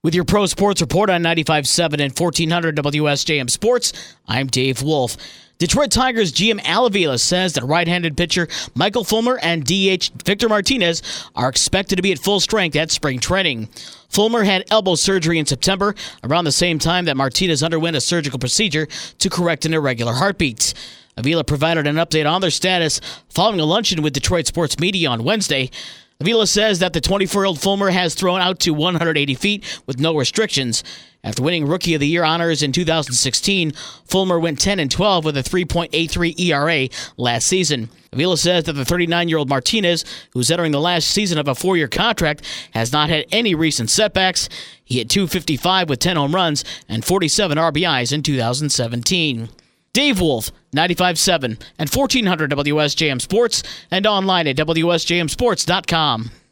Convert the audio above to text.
With your Pro Sports Report on 95.7 and 1400 WSJM Sports, I'm Dave Wolf. Detroit Tigers GM Al Avila says that right-handed pitcher Michael Fulmer and DH Victor Martinez are expected to be at full strength at spring training. Fulmer had elbow surgery in September, around the same time that Martinez underwent a surgical procedure to correct an irregular heartbeat. Avila provided an update on their status following a luncheon with Detroit sports media on Wednesday. Avila says that the 24-year-old Fulmer has thrown out to 180 feet with no restrictions. After winning Rookie of the Year honors in 2016, Fulmer went 10-12 with a 3.83 ERA last season. Avila says that the 39-year-old Martinez, who's entering the last season of a 4-year contract, has not had any recent setbacks. He hit .255 with 10 home runs and 47 RBIs in 2017. Dave Wolf, 95.7 and 1400 WSJM Sports, and online at WSJMSports.com.